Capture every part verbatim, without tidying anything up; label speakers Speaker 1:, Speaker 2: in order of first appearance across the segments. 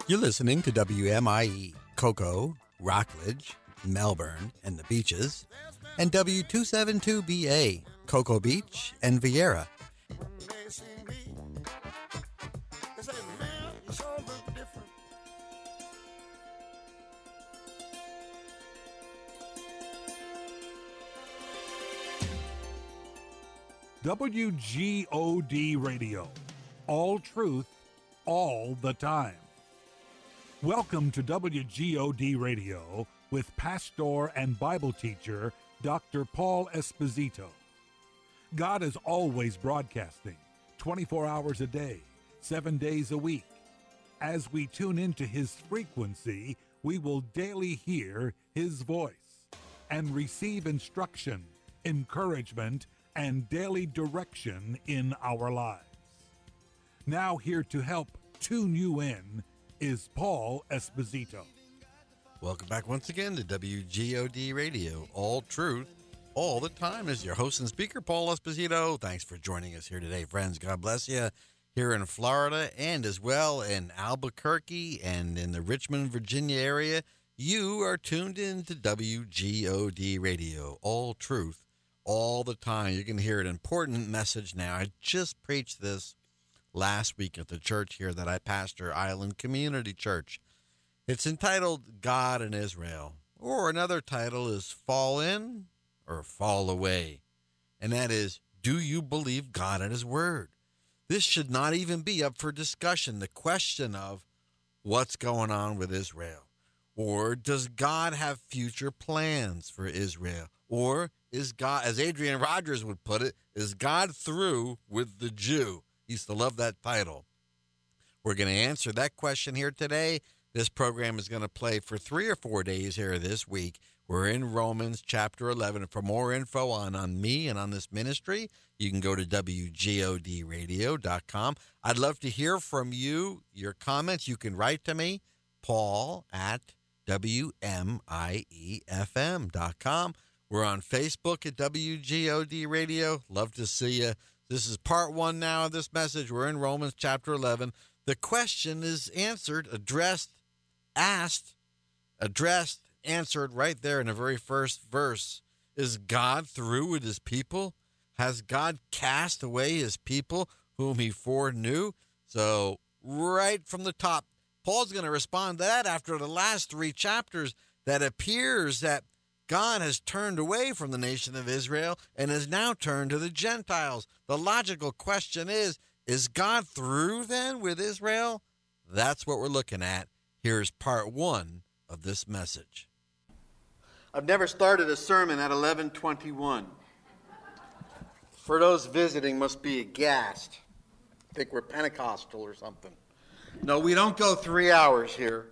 Speaker 1: You're listening to W M I E, Cocoa, Rockledge, Melbourne, and the Beaches, and W two seventy-two B A, Cocoa Beach and Vieira.
Speaker 2: W G O D Radio. All truth, all the time. Welcome to W G O D Radio with pastor and Bible teacher Doctor Paul Esposito. God is always broadcasting, twenty-four hours a day, seven days a week. As we tune into his frequency, we will daily hear his voice and receive instruction, encouragement, and daily direction in our lives. Now here to help tune you in is Paul Esposito.
Speaker 1: Welcome back once again to W G O D Radio, all truth, all the time. As your host and speaker, Paul Esposito. Thanks for joining us here today, friends. God bless you here in Florida and as well in Albuquerque and in the Richmond, Virginia area. You are tuned in to W G O D Radio, all truth, all the time. You can hear an important message now. I just preached this last week at the church here that I pastor, Island Community Church. It's entitled God and Israel, or another title is Fall In or Fall Away. And that is, do you believe God and his word? This should not even be up for discussion. The question of what's going on with Israel, or does God have future plans for Israel? Or is God, as Adrian Rogers would put it, is God through with the Jew? He used to love that title. We're going to answer that question here today. This program is going to play for three or four days here this week. We're in Romans chapter eleven. And for more info on, on me and on this ministry, you can go to W G O D radio dot com. I'd love to hear from you, your comments. You can write to me, Paul at W M I E F M dot com. We're on Facebook at W G O D Radio. Love to see you. This is part one now of this message. We're in Romans chapter eleven. The question is answered, addressed, asked, addressed, answered right there in the very first verse. Is God through with his people? Has God cast away his people whom he foreknew? So right from the top, Paul's going to respond to that after the last three chapters that appears that God has turned away from the nation of Israel and has now turned to the Gentiles. The logical question is, is God through then with Israel? That's what we're looking at. Here's part one of this message.
Speaker 3: I've never started a sermon at eleven twenty-one. For those visiting, must be aghast. Think we're Pentecostal or something. No, we don't go three hours here.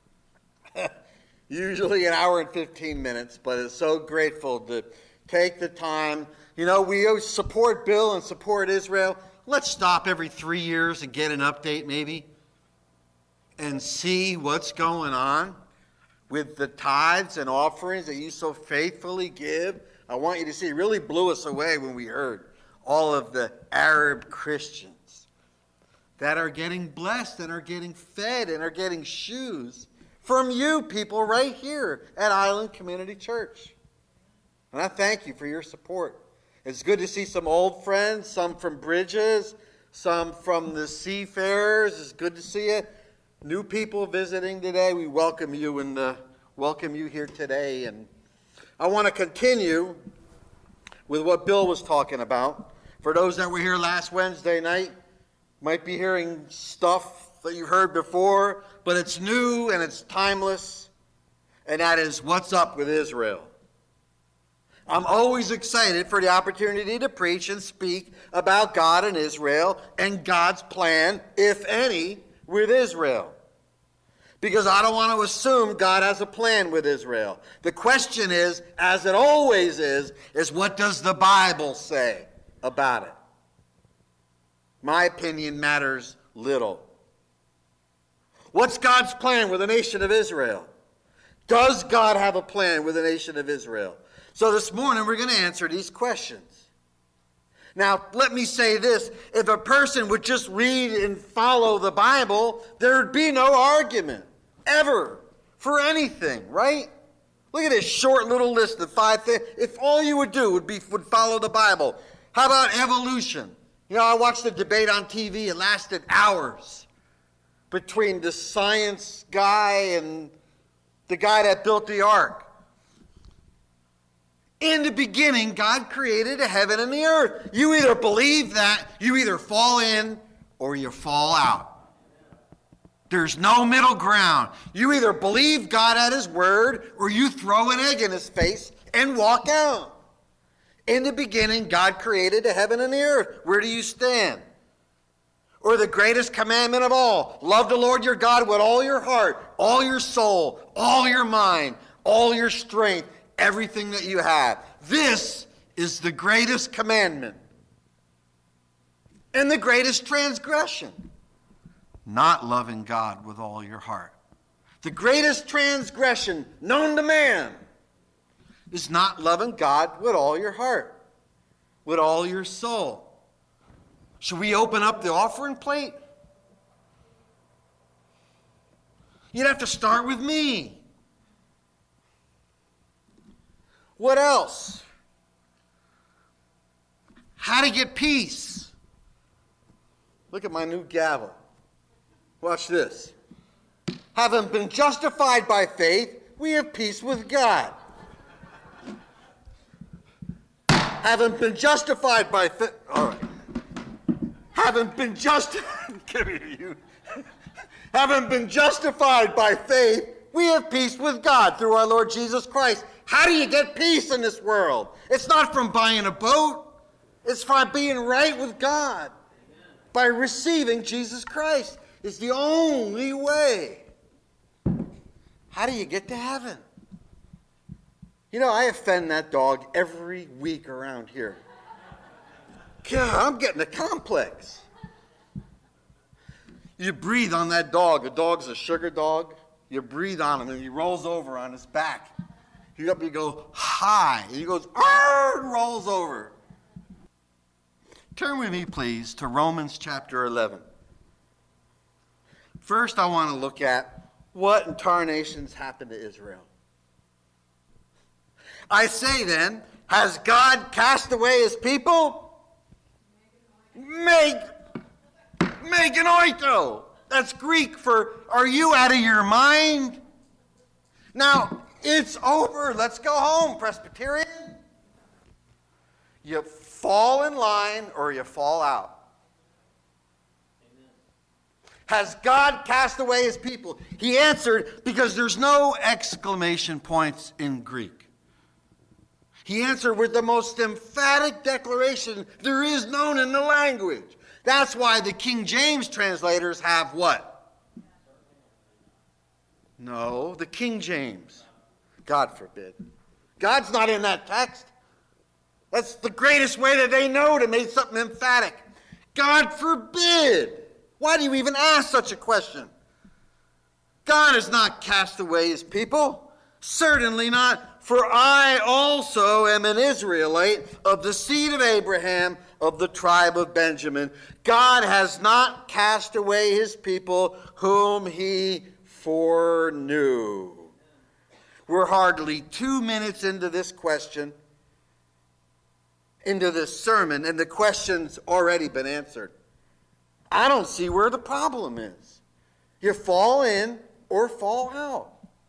Speaker 3: Usually an hour and fifteen minutes, but it's so grateful to take the time. You know, we always support Bill and support Israel. Let's stop every three years and get an update maybe and see what's going on with the tithes and offerings that you so faithfully give. I want you to see, it really blew us away when we heard all of the Arab Christians that are getting blessed and are getting fed and are getting shoes from you people right here at Island Community Church. And I thank you for your support. It's good to see some old friends, some from Bridges, some from the Seafarers. It's good to see you. New people visiting today, we welcome you and uh, welcome you here today. And I want to continue with what Bill was talking about. For those that were here last Wednesday night, might be hearing stuff that you've heard before, but it's new and it's timeless, and that is what's up with Israel. I'm always excited for the opportunity to preach and speak about God and Israel and God's plan, if any, with Israel. Because I don't want to assume God has a plan with Israel. The question is, as it always is, is what does the Bible say about it? My opinion matters little. What's God's plan with the nation of Israel? Does God have a plan with the nation of Israel? So this morning we're going to answer these questions. Now, let me say this. If a person would just read and follow the Bible, there would be no argument, ever, for anything, right? Look at this short little list of five things. If all you would do would be would follow the Bible. How about evolution? You know, I watched the debate on T V. It lasted hours between the science guy and the guy that built the ark. In the beginning, God created the heaven and the earth. You either believe that, you either fall in, or you fall out. There's no middle ground. You either believe God at his word, or you throw an egg in his face and walk out. In the beginning, God created the heaven and the earth. Where do you stand? Or the greatest commandment of all, love the Lord your God with all your heart, all your soul, all your mind, all your strength, everything that you have. This is the greatest commandment and the greatest transgression. Not loving God with all your heart. The greatest transgression known to man is not loving God with all your heart, with all your soul. Should we open up the offering plate? You'd have to start with me. What else? How to get peace. Look at my new gavel. Watch this. Having been justified by faith, we have peace with God. Having been justified by faith. All right. Having been justified. Give me you. Having been justified by faith, we have peace with God through our Lord Jesus Christ. How do you get peace in this world? It's not from buying a boat. It's by being right with God. By receiving Jesus Christ. It's the only way. How do you get to heaven? You know, I offend that dog every week around here. God, I'm getting a complex. You breathe on that dog. A dog's a sugar dog. You breathe on him and he rolls over on his back. You up, you go, hi. And he goes, arr, and rolls over. Turn with me, please, to Romans chapter eleven. First, I want to look at what in tarnations happened to Israel. I say then, has God cast away his people? Meg, meganoito. That's Greek for, are you out of your mind? Now, it's over. Let's go home, Presbyterian. You fall in line or you fall out. Amen. Has God cast away his people? He answered because there's no exclamation points in Greek. He answered with the most emphatic declaration there is known in the language. That's why the King James translators have what? No, the King James. God forbid. God's not in that text. That's the greatest way that they know to make something emphatic. God forbid. Why do you even ask such a question? God has not cast away his people. Certainly not. For I also am an Israelite of the seed of Abraham, of the tribe of Benjamin. God has not cast away his people whom he foreknew. We're hardly two minutes into this question, into this sermon, and the question's already been answered. I don't see where the problem is. You fall in or fall out.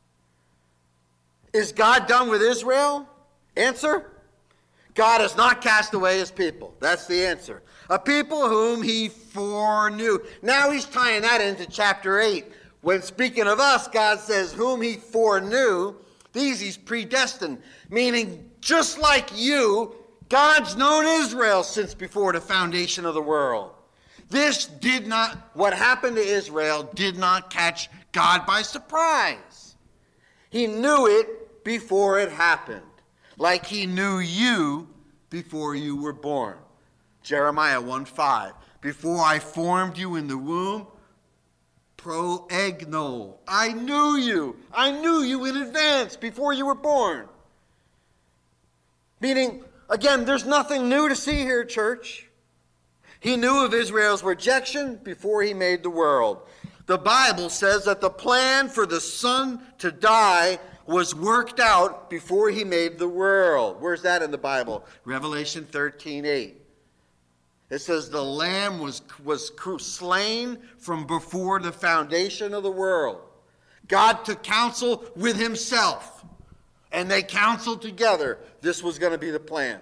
Speaker 3: Is God done with Israel? Answer: God has not cast away his people. That's the answer. A people whom he foreknew. Now he's tying that into chapter eight. When speaking of us, God says, whom he foreknew, these he's predestined. Meaning, just like you, God's known Israel since before the foundation of the world. This did not, what happened to Israel did not catch God by surprise. He knew it before it happened. Like he knew you before you were born. Jeremiah one five. Before I formed you in the womb, proegno. I knew you. I knew you in advance before you were born. Meaning, again, there's nothing new to see here, church. He knew of Israel's rejection before he made the world. The Bible says that the plan for the Son to die was worked out before he made the world. Where's that in the Bible? Revelation thirteen eight. It says the Lamb was, was slain from before the foundation of the world. God took counsel with himself, and they counseled together. This was going to be the plan.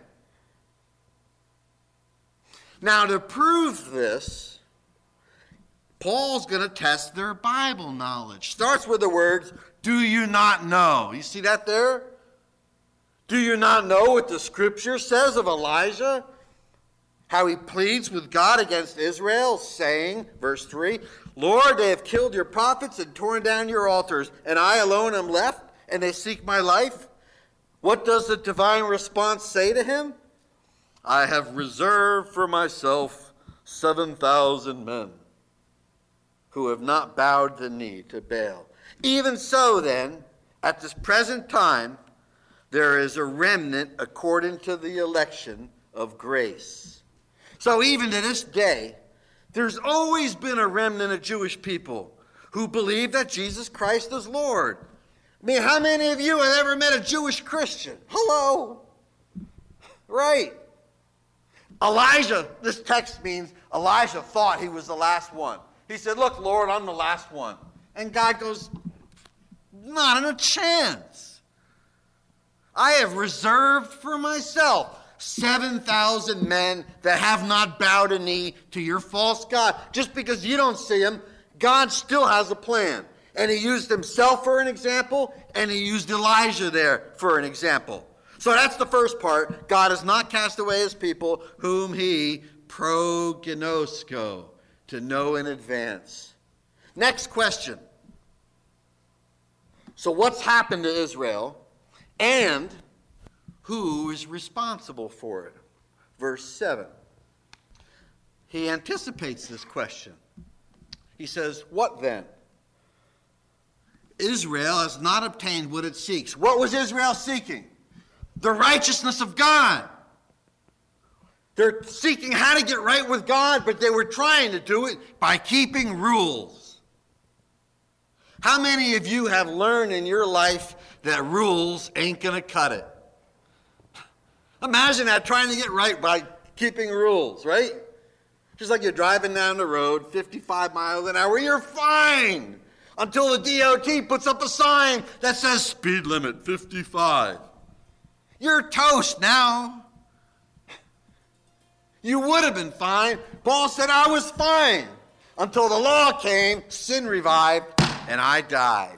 Speaker 3: Now, to prove this, Paul's going to test their Bible knowledge. Starts with the words, do you not know? You see that there? Do you not know what the Scripture says of Elijah? How he pleads with God against Israel, saying, verse three, Lord, they have killed your prophets and torn down your altars, and I alone am left, and they seek my life. What does the divine response say to him? I have reserved for myself seven thousand men who have not bowed the knee to Baal. Even so, then, at this present time, there is a remnant according to the election of grace. So even to this day, there's always been a remnant of Jewish people who believe that Jesus Christ is Lord. I mean, how many of you have ever met a Jewish Christian? Hello? Right. Elijah, this text means Elijah thought he was the last one. He said, look, Lord, I'm the last one. And God goes, not in a chance. I have reserved for myself seven thousand men that have not bowed a knee to your false god. Just because you don't see him, God still has a plan. And he used himself for an example, and he used Elijah there for an example. So that's the first part. God has not cast away his people, whom he prognosco, to know in advance. Next question. So what's happened to Israel, and who is responsible for it? Verse seven. He anticipates this question. He says, what then? Israel has not obtained what it seeks. What was Israel seeking? The righteousness of God. They're seeking how to get right with God, but they were trying to do it by keeping rules. How many of you have learned in your life that rules ain't going to cut it? Imagine that, trying to get right by keeping rules, right? Just like you're driving down the road, fifty-five miles an hour, you're fine until the D O T puts up a sign that says speed limit fifty-five. You're toast now. You would have been fine. Paul said, I was fine until the law came, sin revived, and I died.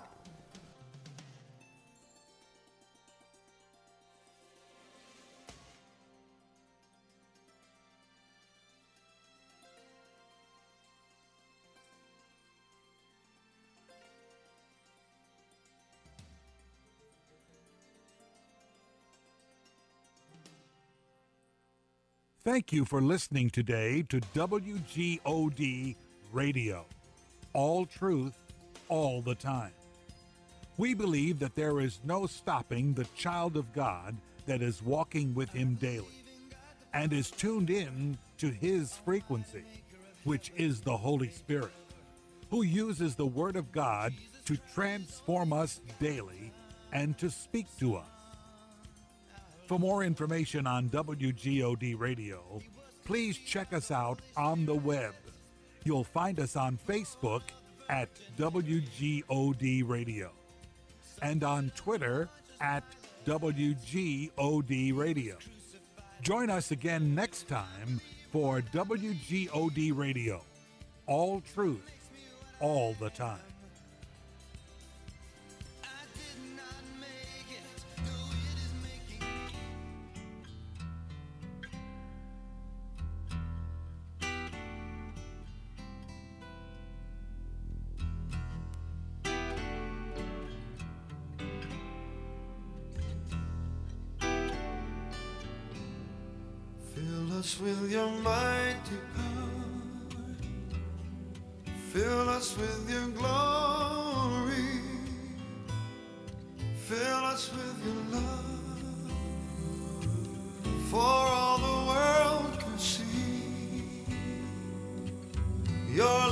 Speaker 2: Thank you for listening today to W G O D Radio. All truth, all the time. We believe that there is no stopping the child of God that is walking with him daily and is tuned in to his frequency, which is the Holy Spirit, who uses the Word of God to transform us daily and to speak to us. For more information on W G O D Radio, please check us out on the web. You'll find us on Facebook at W G O D Radio and on Twitter at W G O D Radio. Join us again next time for W G O D Radio. All truth, all the time.
Speaker 4: Fill us with your mighty power. Fill us with your glory. Fill us with your love. for